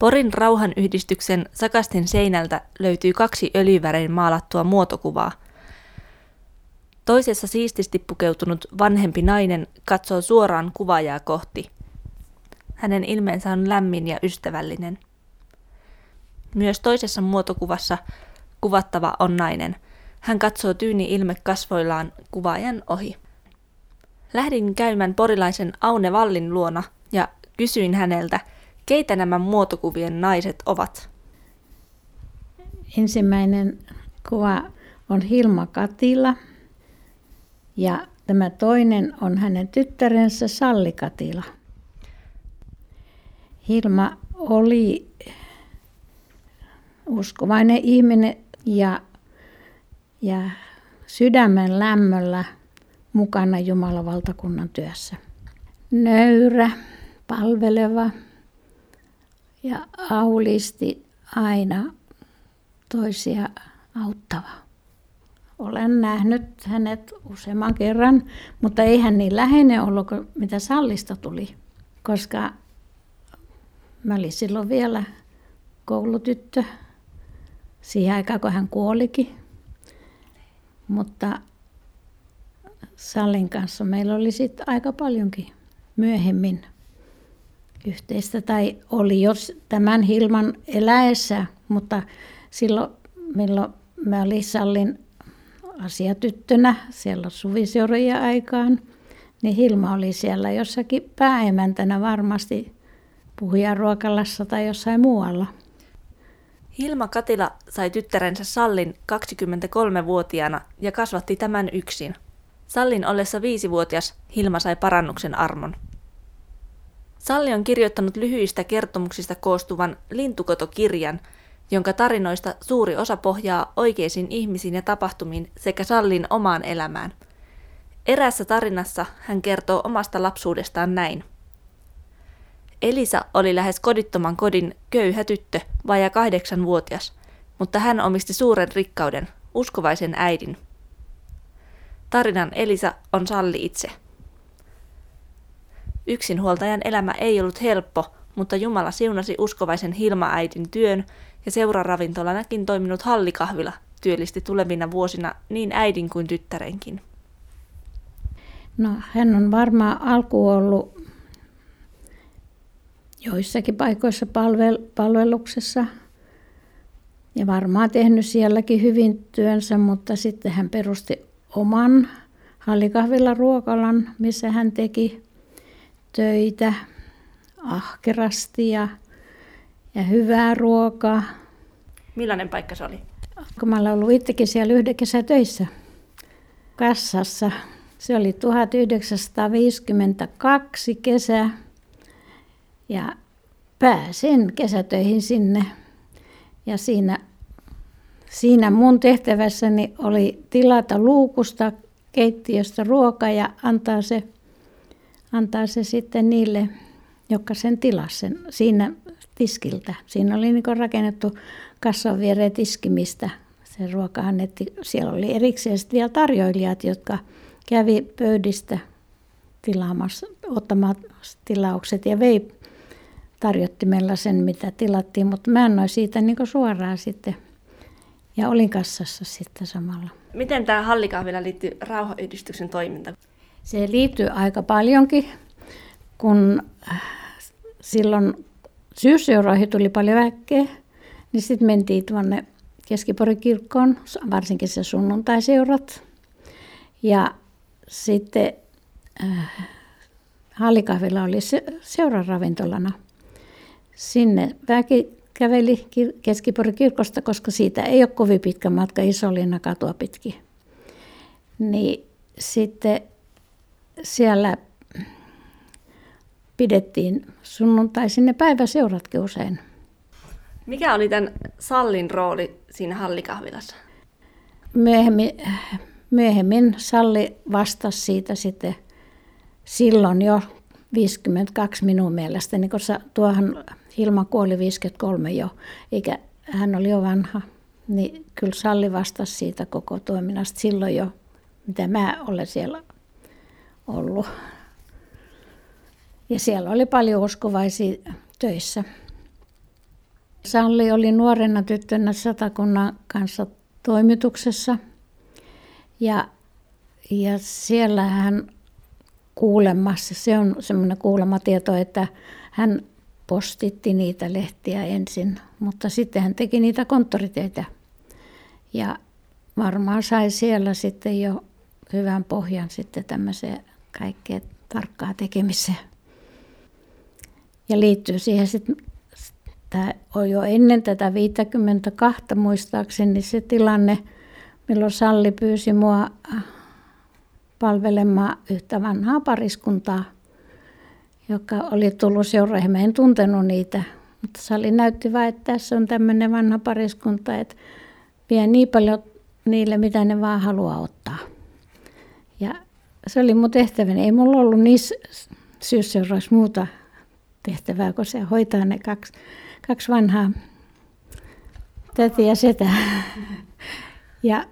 Porin rauhanyhdistyksen Sakastin seinältä löytyy 2 öljyvärein maalattua muotokuvaa. Toisessa siististi pukeutunut vanhempi nainen katsoo suoraan kuvaajaa kohti. Hänen ilmeensä on lämmin ja ystävällinen. Myös toisessa muotokuvassa kuvattava on nainen. Hän katsoo tyyni ilme kasvoillaan kuvaajan ohi. Lähdin käymään porilaisen Aune Vallin luona ja kysyin häneltä, keitä nämä muotokuvien naiset ovat. Ensimmäinen kuva on Hilma Katila ja tämä toinen on hänen tyttärensä Salli Katila. Hilma oli uskovainen ihminen ja sydämen lämmöllä mukana Jumalan valtakunnan työssä. Nöyrä, palveleva ja aulisti aina toisia auttava. Olen nähnyt hänet useamman kerran, mutta ei hän niin läheinen ollut kuin mitä Sallista tuli, koska mä olin silloin vielä koulutyttö siihen aikaan, kun hän kuolikin. Mutta Sallin kanssa meillä oli sitten aika paljonkin myöhemmin yhteistä, tai oli jo tämän Hilman eläessä, mutta silloin milloin mä olin Sallin asiatyttönä siellä suviseurojen aikaan, niin Hilma oli siellä jossakin pääemäntänä varmasti Puhujaruokalassa tai jossain muualla. Hilma Katila sai tyttärensä Sallin 23-vuotiaana ja kasvatti tämän yksin. Sallin ollessa 5-vuotias Hilma sai parannuksen armon. Salli on kirjoittanut lyhyistä kertomuksista koostuvan Lintukoto-kirjan, jonka tarinoista suuri osa pohjaa oikeisiin ihmisiin ja tapahtumiin sekä Sallin omaan elämään. Eräässä tarinassa hän kertoo omasta lapsuudestaan näin. Elisa oli lähes kodittoman kodin köyhä tyttö, vajaa 8-vuotias, mutta hän omisti suuren rikkauden, uskovaisen äidin. Tarinan Elisa on Salli itse. Yksinhuoltajan elämä ei ollut helppo, mutta Jumala siunasi uskovaisen Hilma-äidin työn ja seuraravintolanakin toiminut Hallikahvila työllisti tulevina vuosina niin äidin kuin tyttärenkin. No, hän on varmaan alkuun ollut joissakin paikoissa palveluksessa ja varmaan tehnyt sielläkin hyvin työnsä, mutta sitten hän perusti oman Hallikahvilan ruokalan, missä hän teki töitä ahkerasti ja hyvää ruokaa. Millainen paikka se oli? Kun mä olen ollut itsekin siellä yhden kesän töissä kassassa. Se oli 1952 kesä ja pääsin kesätöihin sinne. Ja siinä mun tehtävässäni oli tilata luukusta keittiöstä ruoka ja antaa se sitten niille, jotka sen tilasivat siinä tiskiltä. Siinä oli niin rakennettu kassan viereen tiski, mistä se ruoka annettiin. Siellä oli erikseen vielä tarjoilijat, jotka kävi pöydistä ottamaan tilaukset ja vei tarjottimella sen, mitä tilattiin. Mutta mä annoin siitä niin suoraan sitten ja olin kassassa sitten samalla. Miten tämä Hallikahvila liittyy rauhanyhdistyksen toimintaan? Se liittyy aika paljonkin, kun silloin syysseuroihin tuli paljon väkeä, niin sitten mentiin tuonne Keski-Porin kirkkoon, varsinkin se sunnuntaiseurat. Ja sitten Hallikahvila oli seuraravintolana. Sinne väki käveli Keski-Porin kirkosta, koska siitä ei ole kovin pitkä matka Isolinna katua pitkin. Niin sitten siellä pidettiin sunnuntaisin ne päiväseuratkin usein. Mikä oli tämän Sallin rooli siinä Hallikahvilassa? Myöhemmin Salli vastasi siitä sitten silloin jo 52 minun mielestäni, koska tuohan Hilma kuoli 53 jo, eikä hän oli jo vanha. Niin kyllä Salli vastasi siitä koko toiminnasta silloin jo, mitä mä olen siellä ollut. Ja siellä oli paljon uskovaisia töissä. Salli oli nuorena tyttönä Satakunnan kanssa toimituksessa ja siellä hän kuulemassa, se on semmoinen kuulematieto, että hän postitti niitä lehtiä ensin, mutta sitten hän teki niitä konttoritöitä ja varmaan sai siellä sitten jo hyvän pohjan sitten tämmöiseen kaikkeen tarkkaa tekemiseen. Ja liittyy siihen sitten, tämä on jo ennen tätä 52 muistaakseni se tilanne, milloin Salli pyysi mua palvelemaan yhtä vanhaa pariskuntaa, joka oli tullut seuraamaan. Mä en tuntenut niitä, mutta Salli näytti vain, että tässä on tämmöinen vanha pariskunta, että vie niin paljon niille, mitä ne vaan haluaa ottaa. Ja se oli mun tehtäväni. Ei mulla ollut niissä syysseuraissa muuta tehtävää, kun se hoitaa ne kaksi vanhaa tätiä ja setää. Ja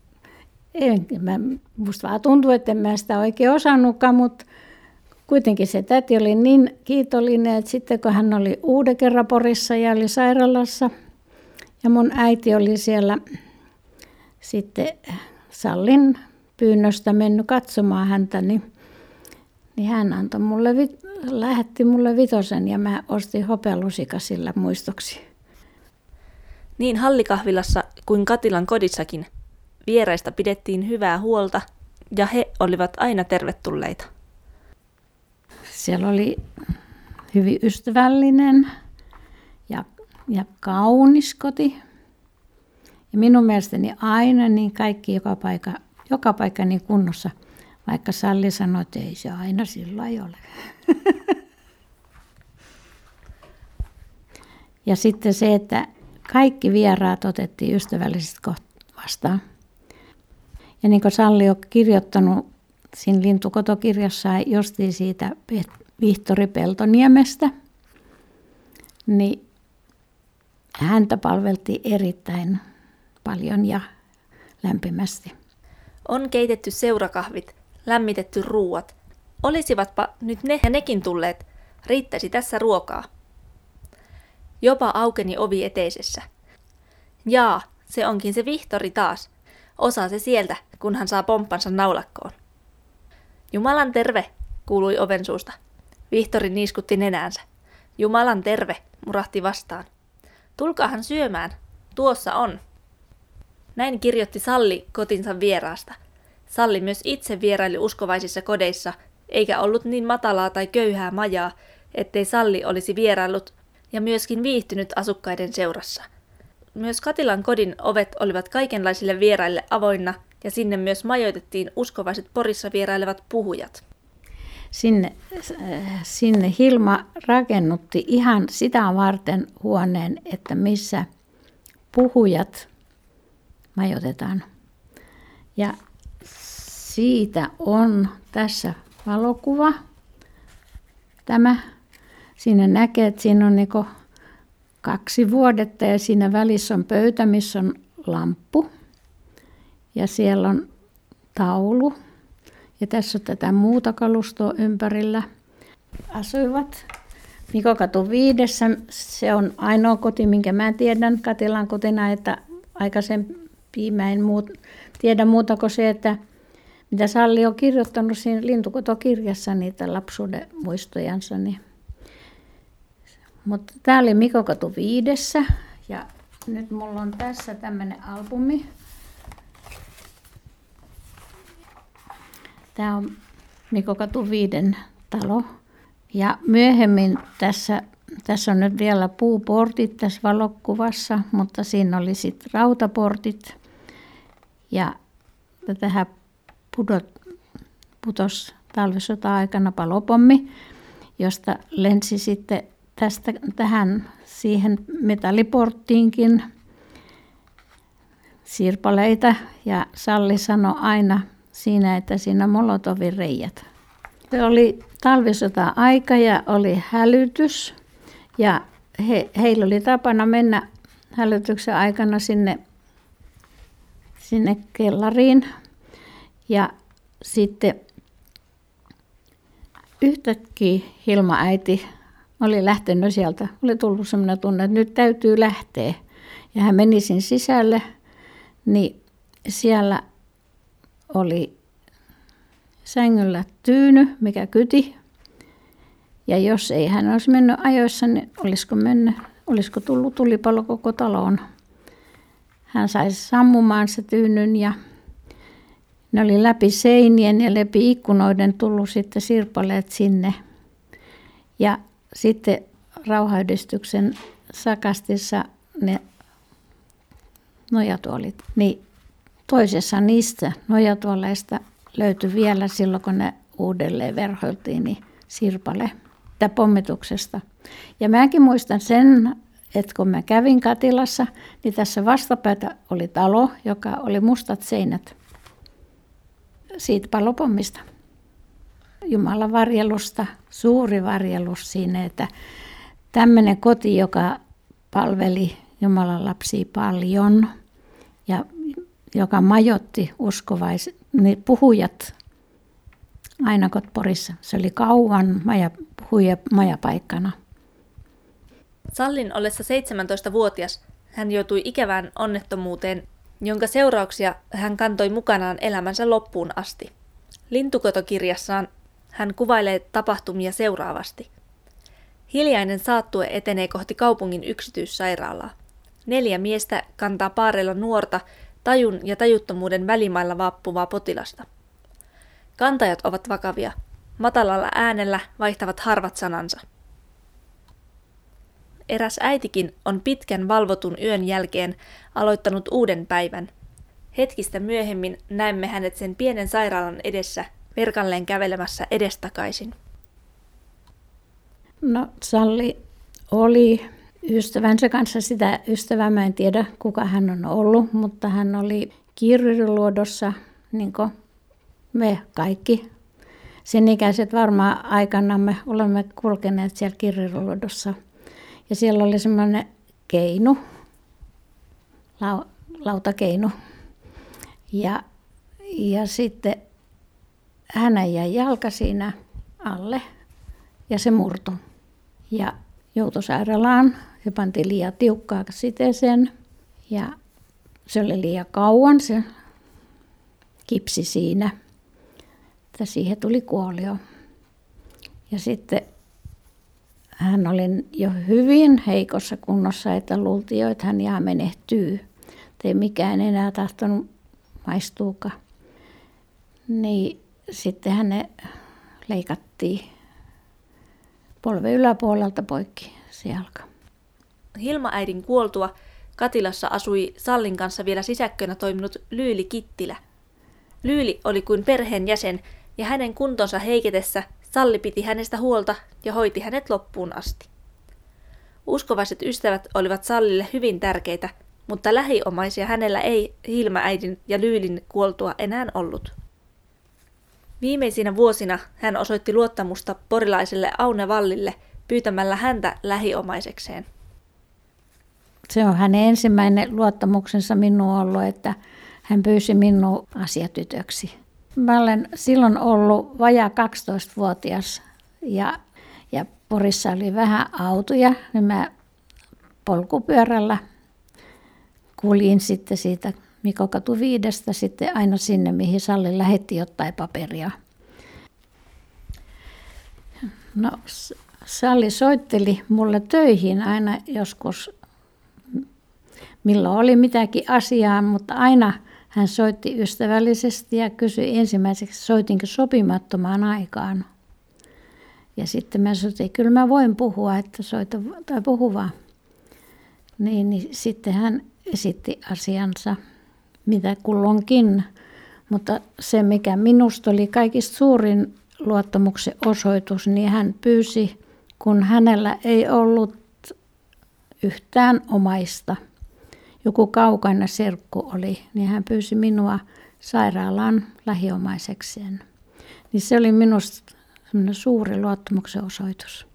musta vaan tuntui, että en mä sitä oikein osannutkaan, mutta kuitenkin se täti oli niin kiitollinen, että sitten kun hän oli uuden kerran Porissa ja oli sairaalassa ja mun äiti oli siellä sitten Sallin pyynnöstä mennyt katsomaan häntä, niin hän antoi lähetti mulle 5 ja mä ostin hopealusika sillä muistoksi. Niin Hallikahvilassa kuin Katilan kodissakin vieraista pidettiin hyvää huolta ja he olivat aina tervetulleita. Siellä oli hyvin ystävällinen ja kaunis koti. Ja minun mielestäni aina niin kaikki joka paikka niin kunnossa, vaikka Salli sanoi, että ei se aina sillä ei ole. Ja sitten se, että kaikki vieraat otettiin ystävällisesti vastaan. Ja niin kuin Salli on kirjoittanut siinä lintukotokirjassaan justiin siitä Vihtori Peltoniemestä, niin häntä palveltiin erittäin paljon ja lämpimästi. On keitetty seurakahvit, lämmitetty ruuat. Olisivatpa nyt ne ja nekin tulleet, riittäisi tässä ruokaa. Jopa aukeni ovi eteisessä. Jaa, se onkin se Vihtori taas. Osaa se sieltä, kun hän saa pomppansa naulakkoon. Jumalan terve, kuului oven suusta. Vihtori niiskutti nenäänsä. Jumalan terve, murahti vastaan. Tulkaahan syömään, tuossa on. Näin kirjoitti Salli kotinsa vieraasta. Salli myös itse vieraili uskovaisissa kodeissa, eikä ollut niin matalaa tai köyhää majaa, ettei Salli olisi vieraillut ja myöskin viihtynyt asukkaiden seurassa. Myös Katilan kodin ovet olivat kaikenlaisille vieraille avoinna ja sinne myös majoitettiin uskovaiset Porissa vierailevat puhujat. Sinne Hilma rakennutti ihan sitä varten huoneen, että missä puhujat majoitetaan. Ja siitä on tässä valokuva. Tämä. Siinä näkee, että siinä on niinku 2 vuodetta ja siinä välissä on pöytä, missä on lamppu. Ja siellä on taulu. Ja tässä on tätä muuta kalustoa ympärillä. Asuivat Mikokatu 5. Se on ainoa koti, minkä mä tiedän Katilan kotina, että aikaisempi mä en tiedä muuta kuin se, että mitä Salli on kirjoittanut siinä lintukotokirjassa niitä lapsuuden muistojansa. Niin. Mutta tää oli Mikokatu 5. Ja nyt mulla on tässä tämmöinen albumi. Tämä on Mikokatu 5 talo. Ja myöhemmin tässä on nyt vielä puuportit tässä valokuvassa, mutta siinä oli sitten rautaportit. Ja tähän putosi talvisota-aikana palopommi, josta lensi sitten tähän siihen metalliporttiinkin sirpaleita. Ja Salli sanoi aina siinä, että siinä on Molotovin reijät. Se oli talvisota-aika ja oli hälytys ja heillä oli tapana mennä hälytyksen aikana sinne kellariin ja sitten yhtäkkiä Hilma äiti oli lähtenyt sieltä. Oli tullut sellainen tunne, että nyt täytyy lähteä. Ja hän meni sinne sisälle, niin siellä oli sängyllä tyyny, mikä kyti. Ja jos ei hän olisi mennyt ajoissa, niin olisiko tullut tulipalo koko taloon. Hän sai sammumaan se tyynyn ja ne oli läpi seinien ja läpi ikkunoiden tullut sitten sirpaleet sinne. Ja sitten Rauhanyhdistyksen sakastissa ne nojatuolit. Niin toisessa niistä nojatuoleista löytyi vielä silloin, kun ne uudelleen verhoiltiin, niin sirpale pommituksesta. Ja mäkin muistan sen, että kun mä kävin Katilassa, niin tässä vastapäätä oli talo, joka oli mustat seinät siitä palopommista. Jumalan varjelusta, suuri varjelus siinä, että tämmöinen koti, joka palveli Jumalan lapsia paljon ja joka majoitti niin puhujat Ainakot Porissa. Se oli kauan majapaikkana. Sallin ollessa 17-vuotias hän joutui ikävään onnettomuuteen, jonka seurauksia hän kantoi mukanaan elämänsä loppuun asti. Lintukotokirjassaan hän kuvailee tapahtumia seuraavasti. Hiljainen saattue etenee kohti kaupungin yksityissairaalaa. 4 miestä kantaa paareilla nuorta, tajun ja tajuttomuuden välimailla vaappuvaa potilasta. Kantajat ovat vakavia. Matalalla äänellä vaihtavat harvat sanansa. Eräs äitikin on pitkän valvotun yön jälkeen aloittanut uuden päivän. Hetkistä myöhemmin näemme hänet sen pienen sairaalan edessä verkalleen kävelemässä edestakaisin. No, Salli oli ystävänsä kanssa. Sitä ystävää mä en tiedä, kuka hän on ollut, mutta hän oli kirjuriluodossa, niin kuin me kaikki. Sen ikäiset varmaan aikana me olemme kulkeneet siellä kirjuriluodossa. Ja siellä oli semmoinen keinu, lautakeinu. Ja sitten hänen jäi jalka siinä alle ja se murtui. Ja joutui sairaalaan ja pantiin liian tiukkaa siteeseen. Ja se oli liian kauan se kipsi siinä. Että siihen tuli kuolio. Ja sitten hän oli jo hyvin heikossa kunnossa, että luultiin jo, että hän ihan menehtyy. Ei mikään enää tahtonut maistuukaan. Niin sitten hänen leikattiin polven yläpuolelta poikki se jalka. Hilma-äidin kuoltua Katilassa asui Sallin kanssa vielä sisäkkönä toiminut Lyyli Kittilä. Lyyli oli kuin perheen jäsen ja hänen kuntonsa heiketessä Salli piti hänestä huolta ja hoiti hänet loppuun asti. Uskovaiset ystävät olivat Sallille hyvin tärkeitä, mutta lähiomaisia hänellä ei Hilma-äidin ja Lyylin kuoltua enää ollut. Viimeisinä vuosina hän osoitti luottamusta porilaiselle Aune Vallille pyytämällä häntä lähiomaisekseen. Se on hänen ensimmäinen luottamuksensa minuun ollut, että hän pyysi minua asiatytöksi. Mä olen silloin ollut vajaa 12-vuotias ja Porissa oli vähän autoja, niin mä polkupyörällä kuljin sitten siitä Mikokatu 5 sitten aina sinne, mihin Salli lähetti jotain paperia. No, Salli soitteli mulle töihin aina joskus, milloin oli mitäkin asiaa, mutta aina hän soitti ystävällisesti ja kysyi ensimmäiseksi, soitinko sopimattomaan aikaan. Ja sitten mä sanoin, että kyllä mä voin puhua, että soita tai puhu vaan. Niin sitten hän esitti asiansa, mitä kulloinkin. Mutta se, mikä minusta oli kaikista suurin luottamuksen osoitus, niin hän pyysi, kun hänellä ei ollut yhtään omaista. Joku kaukainen serkku oli, niin hän pyysi minua sairaalaan lähiomaisekseen. Niin se oli minusta semmoinen suuri luottamuksen osoitus.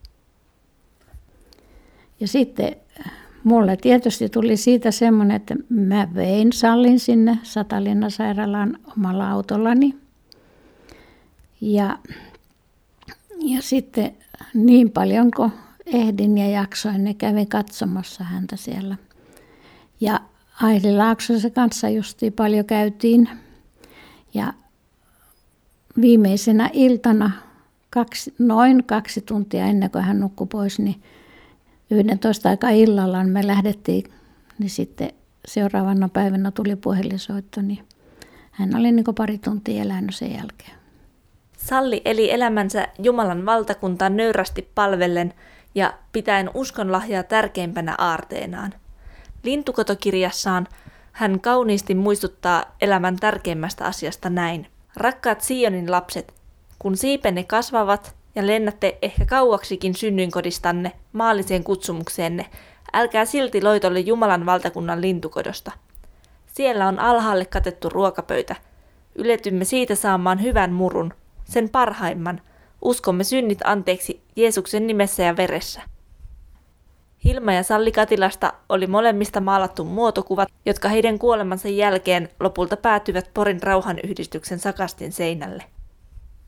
Ja sitten mulle tietysti tuli siitä semmoinen, että mä vein Sallin sinne Satalinnan sairaalaan omalla autollani. Ja sitten niin paljon kuin ehdin ja jaksoin, niin kävin katsomassa häntä siellä. Ja Aili Laaksosen kanssa justiin paljon käytiin. Ja viimeisenä iltana, noin 2 tuntia ennen kuin hän nukkui pois, niin 11 aikaa illalla me lähdettiin, niin sitten seuraavana päivänä tuli puhelinsoitto, niin hän oli niin kuin 2 tuntia elänyt sen jälkeen. Salli eli elämänsä Jumalan valtakuntaa nöyrästi palvellen ja pitäen uskonlahjaa tärkeimpänä aarteenaan. Lintukotokirjassaan hän kauniisti muistuttaa elämän tärkeimmästä asiasta näin. Rakkaat Sionin lapset, kun siipenne kasvavat ja lennätte ehkä kauaksikin synnyinkodistanne maalliseen kutsumukseenne, älkää silti loitolle Jumalan valtakunnan lintukodosta. Siellä on alhaalle katettu ruokapöytä. Yletymme siitä saamaan hyvän murun, sen parhaimman. Uskomme synnit anteeksi Jeesuksen nimessä ja veressä. Hilma ja Salli Katilasta oli molemmista maalattu muotokuvat, jotka heidän kuolemansa jälkeen lopulta päätyivät Porin rauhanyhdistyksen sakastin seinälle.